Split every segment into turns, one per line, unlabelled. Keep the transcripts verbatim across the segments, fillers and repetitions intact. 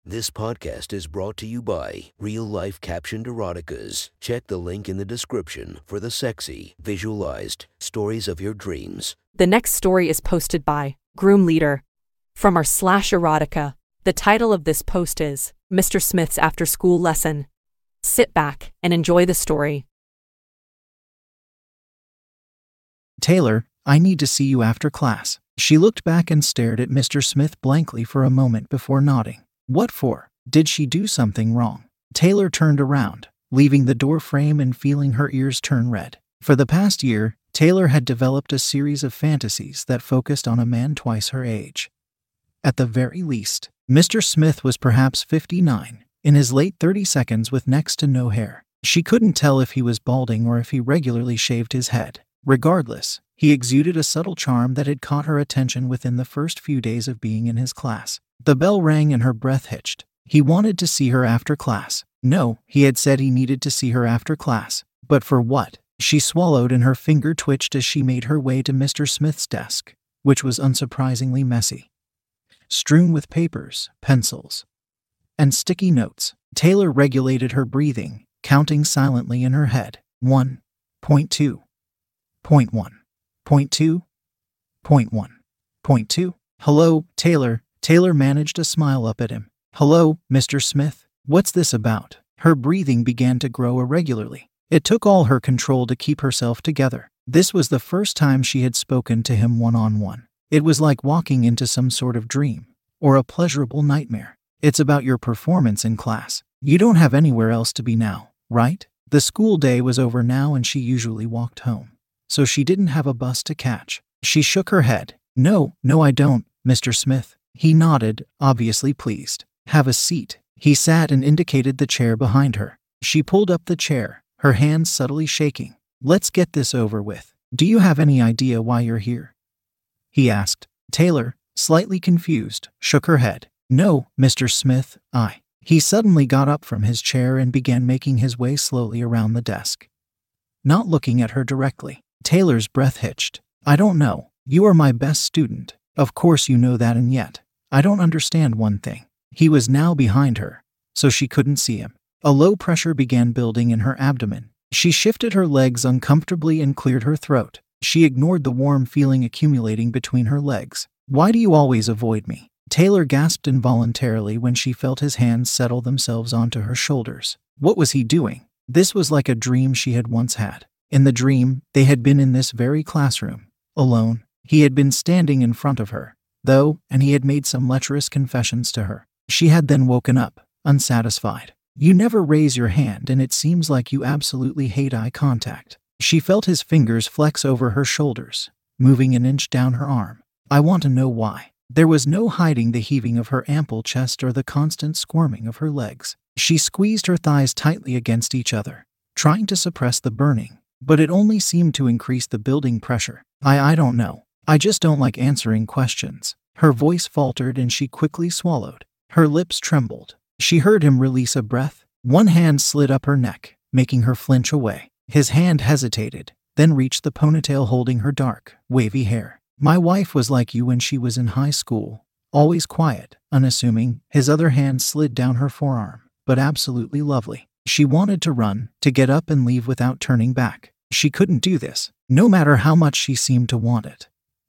This podcast is brought to you by Real Life Captioned Eroticas. Check the link in the description for the sexy, visualized stories of your dreams.
The next story is posted by Groom Leader from our slash erotica. The title of this post is Mister Smith's After School Lesson. Sit back and enjoy the story.
Taylor, I need to see you after class. She looked back and stared at Mister Smith blankly for a moment before nodding. What for? Did she do something wrong? Taylor turned around, leaving the door frame and feeling her ears turn red. For the past year, Taylor had developed a series of fantasies that focused on a man twice her age. At the very least, Mister Smith was perhaps fifty-nine, in his late thirty-seconds with next to no hair. She couldn't tell if he was balding or if he regularly shaved his head. Regardless, he exuded a subtle charm that had caught her attention within the first few days of being in his class. The bell rang and her breath hitched. He wanted to see her after class. No, he had said he needed to see her after class. But for what? She swallowed and her finger twitched as she made her way to Mister Smith's desk, which was unsurprisingly messy. Strewn with papers, pencils, and sticky notes, Taylor regulated her breathing, counting silently in her head. One, point two, point one, point two, point one, point two. Hello, Taylor. Taylor managed to smile up at him. Hello, Mister Smith. What's this about? Her breathing began to grow irregularly. It took all her control to keep herself together. This was the first time she had spoken to him one-on-one. It was like walking into some sort of dream, or a pleasurable nightmare. It's about your performance in class. You don't have anywhere else to be now, right? The school day was over now and she usually walked home, so she didn't have a bus to catch. She shook her head. No, no I don't, Mister Smith. He nodded, obviously pleased. Have a seat. He sat and indicated the chair behind her. She pulled up the chair, her hands subtly shaking. Let's get this over with. Do you have any idea why you're here? He asked. Taylor, slightly confused, shook her head. No, Mister Smith, I. He suddenly got up from his chair and began making his way slowly around the desk, not looking at her directly. Taylor's breath hitched. I don't know. You are my best student. Of course you know that, and yet, I don't understand one thing. He was now behind her, so she couldn't see him. A low pressure began building in her abdomen. She shifted her legs uncomfortably and cleared her throat. She ignored the warm feeling accumulating between her legs. Why do you always avoid me? Taylor gasped involuntarily when she felt his hands settle themselves onto her shoulders. What was he doing? This was like a dream she had once had. In the dream, they had been in this very classroom, alone. He had been standing in front of her, though, and he had made some lecherous confessions to her. She had then woken up, unsatisfied. You never raise your hand and it seems like you absolutely hate eye contact. She felt his fingers flex over her shoulders, moving an inch down her arm. I want to know why. There was no hiding the heaving of her ample chest or the constant squirming of her legs. She squeezed her thighs tightly against each other, trying to suppress the burning, but it only seemed to increase the building pressure. I I don't know. I just don't like answering questions. Her voice faltered and she quickly swallowed. Her lips trembled. She heard him release a breath. One hand slid up her neck, making her flinch away. His hand hesitated, then reached the ponytail holding her dark, wavy hair. My wife was like you when she was in high school. Always quiet, unassuming. His other hand slid down her forearm, but absolutely lovely. She wanted to run, to get up and leave without turning back. She couldn't do this, no matter how much she seemed to want it.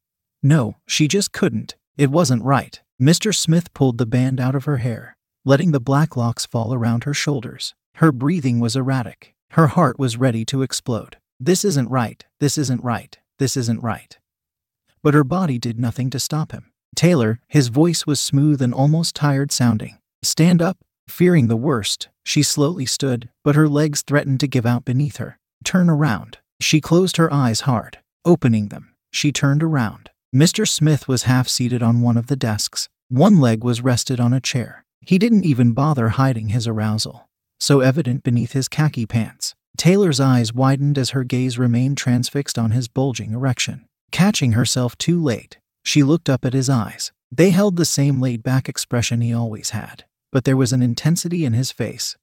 No, she just couldn't. It wasn't right. Mister Smith pulled the band out of her hair, letting the black locks fall around her shoulders. Her breathing was erratic. Her heart was ready to explode. This isn't right. This isn't right. This isn't right. But her body did nothing to stop him. Taylor, his voice was smooth and almost tired sounding. Stand up. Fearing the worst, she slowly stood, but her legs threatened to give out beneath her. Turn around. She closed her eyes hard. Opening them, she turned around. Mister Smith was half-seated on one of the desks. One leg was rested on a chair. He didn't even bother hiding his arousal, so evident beneath his khaki pants. Taylor's eyes widened as her gaze remained transfixed on his bulging erection. Catching herself too late, she looked up at his eyes. They held the same laid-back expression he always had, but there was an intensity in his face,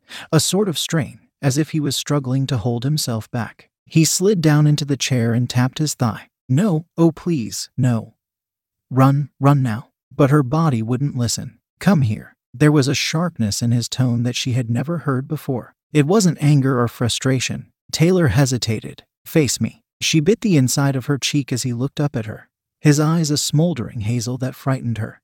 a sort of strain, as if he was struggling to hold himself back. He slid down into the chair and tapped his thigh. No, oh please, no. Run, run now. But her body wouldn't listen. Come here. There was a sharpness in his tone that she had never heard before. It wasn't anger or frustration. Taylor hesitated. "Face me." She bit the inside of her cheek as he looked up at her, his eyes a smoldering hazel that frightened her,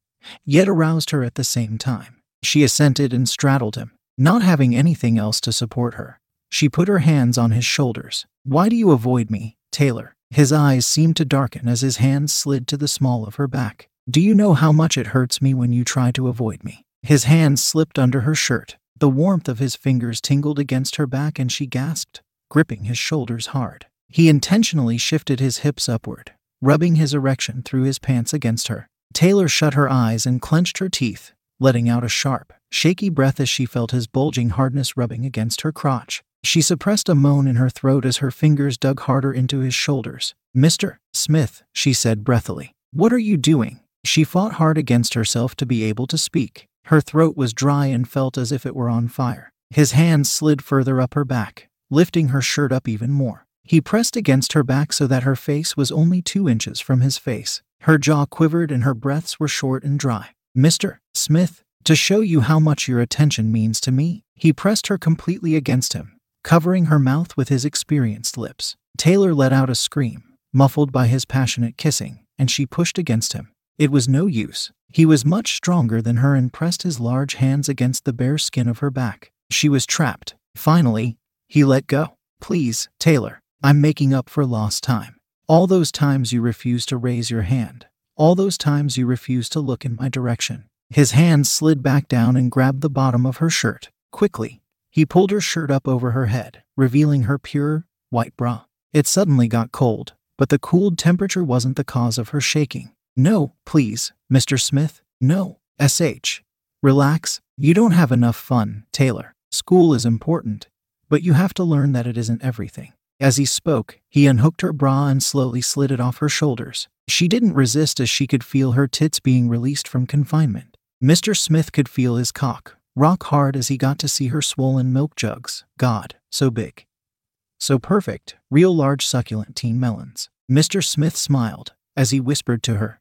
yet aroused her at the same time. She assented and straddled him, not having anything else to support her. She put her hands on his shoulders. "Why do you avoid me, Taylor?" His eyes seemed to darken as his hands slid to the small of her back. "Do you know how much it hurts me when you try to avoid me?" His hands slipped under her shirt. The warmth of his fingers tingled against her back and she gasped, gripping his shoulders hard. He intentionally shifted his hips upward, rubbing his erection through his pants against her. Taylor shut her eyes and clenched her teeth, letting out a sharp, shaky breath as she felt his bulging hardness rubbing against her crotch. She suppressed a moan in her throat as her fingers dug harder into his shoulders. "Mister Smith," she said breathily, "what are you doing?" She fought hard against herself to be able to speak. Her throat was dry and felt as if it were on fire. His hands slid further up her back, lifting her shirt up even more. He pressed against her back so that her face was only two inches from his face. Her jaw quivered and her breaths were short and dry. "Mister Smith, to show you how much your attention means to me." He pressed her completely against him, covering her mouth with his experienced lips. Taylor let out a scream, muffled by his passionate kissing, and she pushed against him. It was no use. He was much stronger than her and pressed his large hands against the bare skin of her back. She was trapped. Finally, he let go. "Please, Taylor, I'm making up for lost time. All those times you refused to raise your hand. All those times you refused to look in my direction." His hands slid back down and grabbed the bottom of her shirt. Quickly, he pulled her shirt up over her head, revealing her pure, white bra. It suddenly got cold, but the cooled temperature wasn't the cause of her shaking. "No, please, Mister Smith, no. S H Relax. You don't have enough fun, Taylor. School is important, but you have to learn that it isn't everything." As he spoke, he unhooked her bra and slowly slid it off her shoulders. She didn't resist as she could feel her tits being released from confinement. Mister Smith could feel his cock rock hard as he got to see her swollen milk jugs. God, so big. So perfect, real large succulent teen melons. Mister Smith smiled as he whispered to her,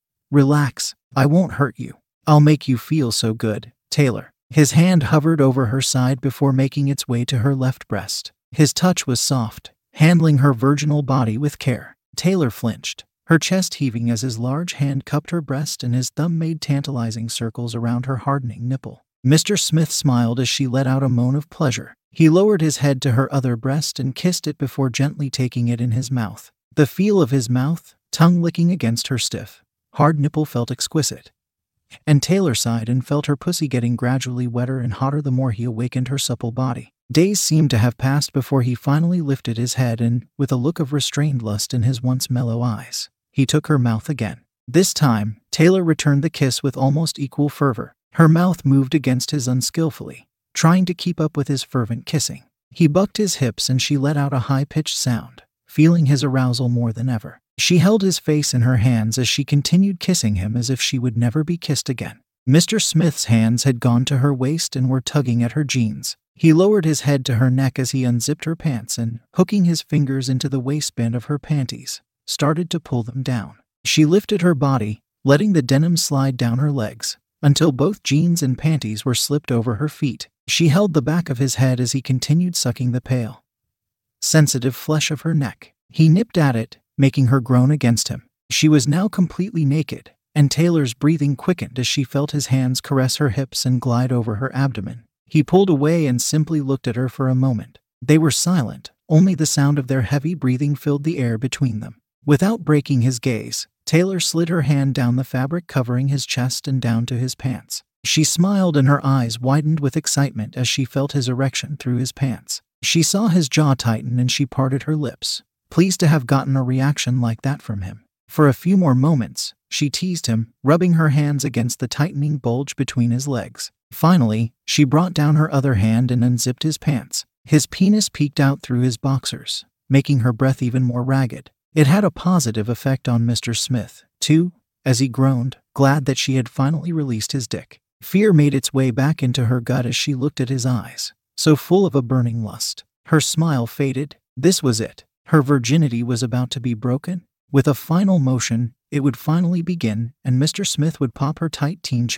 "Relax, I won't hurt you. I'll make you feel so good, Taylor." His hand hovered over her side before making its way to her left breast. His touch was soft, handling her virginal body with care. Taylor flinched, her chest heaving as his large hand cupped her breast and his thumb made tantalizing circles around her hardening nipple. Mister Smith smiled as she let out a moan of pleasure. He lowered his head to her other breast and kissed it before gently taking it in his mouth. The feel of his mouth, tongue licking against her stiff, hard nipple felt exquisite. And Taylor sighed and felt her pussy getting gradually wetter and hotter the more he awakened her supple body. Days seemed to have passed before he finally lifted his head and, with a look of restrained lust in his once mellow eyes, he took her mouth again. This time, Taylor returned the kiss with almost equal fervor. Her mouth moved against his unskillfully, trying to keep up with his fervent kissing. He bucked his hips and she let out a high-pitched sound, feeling his arousal more than ever. She held his face in her hands as she continued kissing him as if she would never be kissed again. Mister Smith's hands had gone to her waist and were tugging at her jeans. He lowered his head to her neck as he unzipped her pants and, hooking his fingers into the waistband of her panties, started to pull them down. She lifted her body, letting the denim slide down her legs, until both jeans and panties were slipped over her feet. She held the back of his head as he continued sucking the pale, sensitive flesh of her neck. He nipped at it, making her groan against him. She was now completely naked, and Taylor's breathing quickened as she felt his hands caress her hips and glide over her abdomen. He pulled away and simply looked at her for a moment. They were silent, only the sound of their heavy breathing filled the air between them. Without breaking his gaze, Taylor slid her hand down the fabric covering his chest and down to his pants. She smiled and her eyes widened with excitement as she felt his erection through his pants. She saw his jaw tighten and she parted her lips, pleased to have gotten a reaction like that from him. For a few more moments, she teased him, rubbing her hands against the tightening bulge between his legs. Finally, she brought down her other hand and unzipped his pants. His penis peeked out through his boxers, making her breath even more ragged. It had a positive effect on Mister Smith, too, as he groaned, glad that she had finally released his dick. Fear made its way back into her gut as she looked at his eyes, so full of a burning lust. Her smile faded. This was it. Her virginity was about to be broken. With a final motion, it would finally begin, and Mister Smith would pop her tight teen cherry.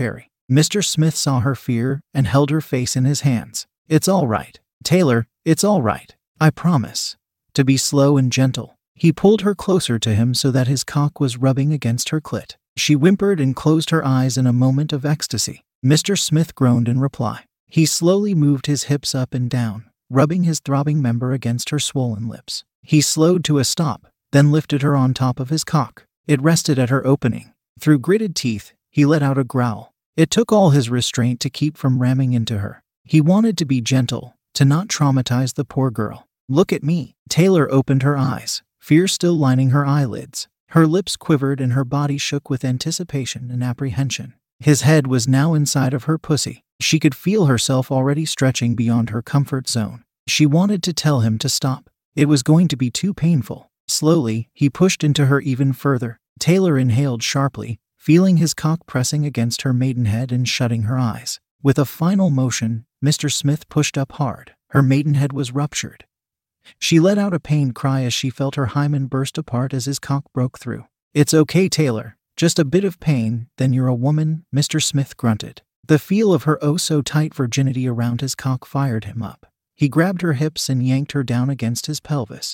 Mister Smith saw her fear and held her face in his hands. It's all right, Taylor, it's all right. I promise to be slow and gentle. He pulled her closer to him so that his cock was rubbing against her clit. She whimpered and closed her eyes in a moment of ecstasy. Mister Smith groaned in reply. He slowly moved his hips up and down, rubbing his throbbing member against her swollen lips. He slowed to a stop, then lifted her on top of his cock. It rested at her opening. Through gritted teeth, he let out a growl. It took all his restraint to keep from ramming into her. He wanted to be gentle, to not traumatize the poor girl. Look at me. Taylor opened her eyes, fear still lining her eyelids. Her lips quivered and her body shook with anticipation and apprehension. His head was now inside of her pussy. She could feel herself already stretching beyond her comfort zone. She wanted to tell him to stop. It was going to be too painful. Slowly, he pushed into her even further. Taylor inhaled sharply, feeling his cock pressing against her maidenhead and shutting her eyes. With a final motion, Mister Smith pushed up hard. Her maidenhead was ruptured. She let out a pained cry as she felt her hymen burst apart as his cock broke through. It's okay, Taylor. Just a bit of pain, then you're a woman, Mister Smith grunted. The feel of her oh-so-tight virginity around his cock fired him up. He grabbed her hips and yanked her down against his pelvis,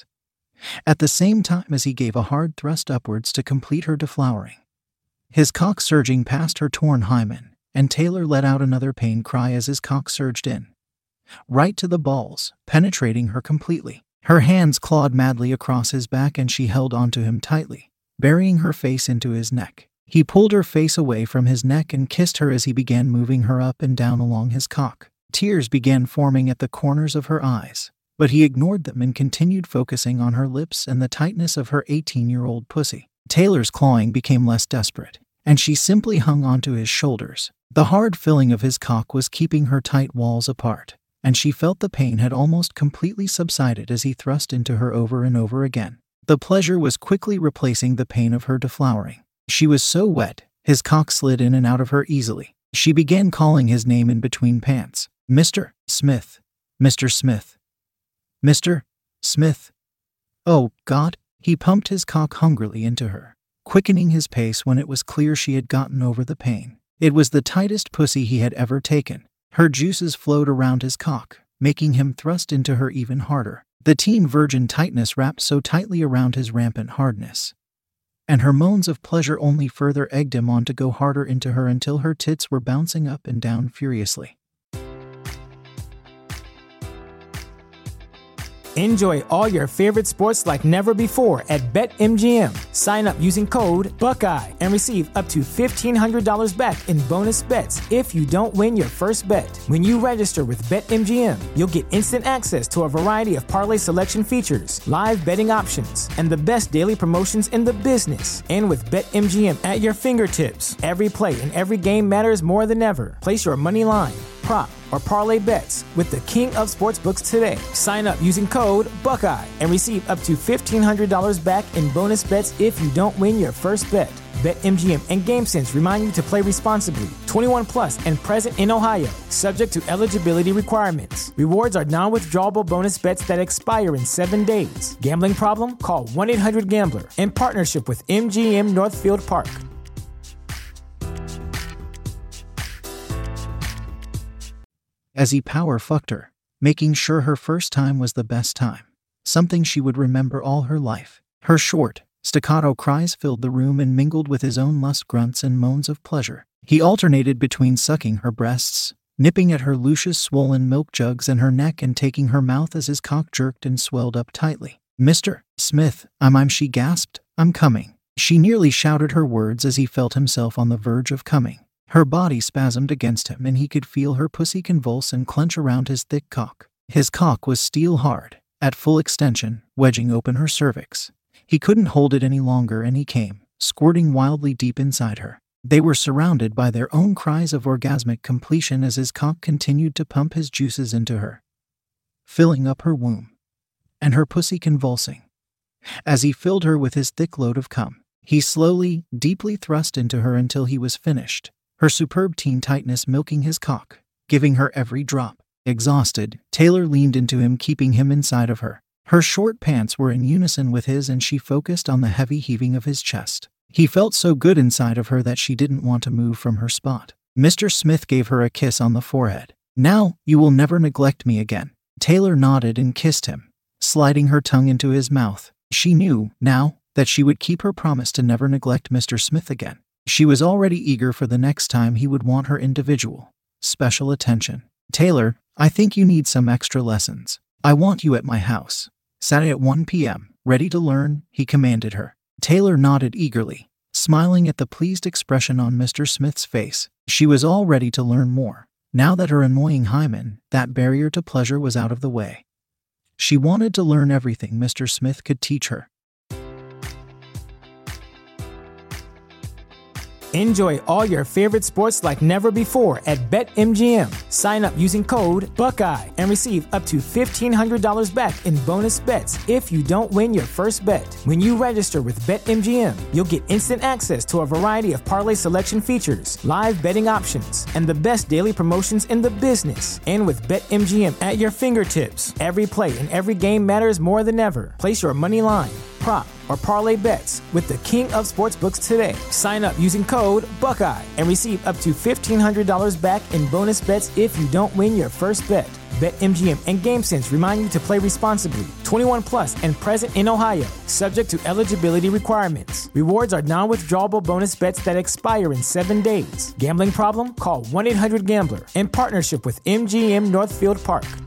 at the same time as he gave a hard thrust upwards to complete her deflowering. His cock surging past her torn hymen, and Taylor let out another pain cry as his cock surged in, right to the balls, penetrating her completely. Her hands clawed madly across his back and she held onto him tightly, burying her face into his neck. He pulled her face away from his neck and kissed her as he began moving her up and down along his cock. Tears began forming at the corners of her eyes, but he ignored them and continued focusing on her lips and the tightness of her eighteen-year-old pussy. Taylor's clawing became less desperate, and she simply hung onto his shoulders. The hard filling of his cock was keeping her tight walls apart, and she felt the pain had almost completely subsided as he thrust into her over and over again. The pleasure was quickly replacing the pain of her deflowering. She was so wet, his cock slid in and out of her easily. She began calling his name in between pants. Mister Smith. Mister Smith. Mister Smith. Oh, God. He pumped his cock hungrily into her, quickening his pace when it was clear she had gotten over the pain. It was the tightest pussy he had ever taken. Her juices flowed around his cock, making him thrust into her even harder. The teen virgin tightness wrapped so tightly around his rampant hardness, and her moans of pleasure only further egged him on to go harder into her until her tits were bouncing up and down furiously.
Enjoy all your favorite sports like never before at BetMGM. Sign up using code Buckeye and receive up to fifteen hundred dollars back in bonus bets if you don't win your first bet. When you register with BetMGM, you'll get instant access to a variety of parlay selection features, live betting options, and the best daily promotions in the business. And with BetMGM at your fingertips, every play and every game matters more than ever. Place your money line, prop, or parlay bets with the king of sportsbooks today. Sign up using code Buckeye and receive up to fifteen hundred dollars back in bonus bets if you don't win your first bet. BetMGM and GameSense remind you to play responsibly. twenty-one plus and present in Ohio, subject to eligibility requirements. Rewards are non-withdrawable bonus bets that expire in seven days. Gambling problem? Call one eight hundred gambler in partnership with M G M Northfield Park.
As he power fucked her, making sure her first time was the best time, something she would remember all her life. Her short, staccato cries filled the room and mingled with his own lust grunts and moans of pleasure. He alternated between sucking her breasts, nipping at her luscious swollen milk jugs and her neck and taking her mouth as his cock jerked and swelled up tightly. Mister Smith, I'm I'm she gasped, I'm coming. She nearly shouted her words as he felt himself on the verge of coming. Her body spasmed against him and he could feel her pussy convulse and clench around his thick cock. His cock was steel hard, at full extension, wedging open her cervix. He couldn't hold it any longer and he came, squirting wildly deep inside her. They were surrounded by their own cries of orgasmic completion as his cock continued to pump his juices into her, filling up her womb, and her pussy convulsing. As he filled her with his thick load of cum, he slowly, deeply thrust into her until he was finished, her superb teen tightness milking his cock, giving her every drop. Exhausted, Taylor leaned into him, keeping him inside of her. Her short pants were in unison with his and she focused on the heavy heaving of his chest. He felt so good inside of her that she didn't want to move from her spot. Mister Smith gave her a kiss on the forehead. Now, you will never neglect me again. Taylor nodded and kissed him, sliding her tongue into his mouth. She knew, now, that she would keep her promise to never neglect Mister Smith again. She was already eager for the next time he would want her individual, special attention. Taylor, I think you need some extra lessons. I want you at my house. Saturday at one p m, ready to learn, he commanded her. Taylor nodded eagerly, smiling at the pleased expression on Mister Smith's face. She was all ready to learn more. Now that her annoying hymen, that barrier to pleasure, was out of the way. She wanted to learn everything Mister Smith could teach her.
Enjoy all your favorite sports like never before at BetMGM. Sign up using code Buckeye and receive up to fifteen hundred dollars back in bonus bets if you don't win your first bet. When you register with BetMGM, you'll get instant access to a variety of parlay selection features, live betting options, and the best daily promotions in the business. And with BetMGM at your fingertips, every play and every game matters more than ever. Place your money line, prop, or parlay bets with the king of sportsbooks today. Sign up using code Buckeye and receive up to fifteen hundred dollars back in bonus bets if you don't win your first bet. BetMGM and GameSense remind you to play responsibly. twenty-one plus and present in Ohio, subject to eligibility requirements. Rewards are non-withdrawable bonus bets that expire in seven days. Gambling problem? Call one eight hundred gambler in partnership with M G M Northfield Park.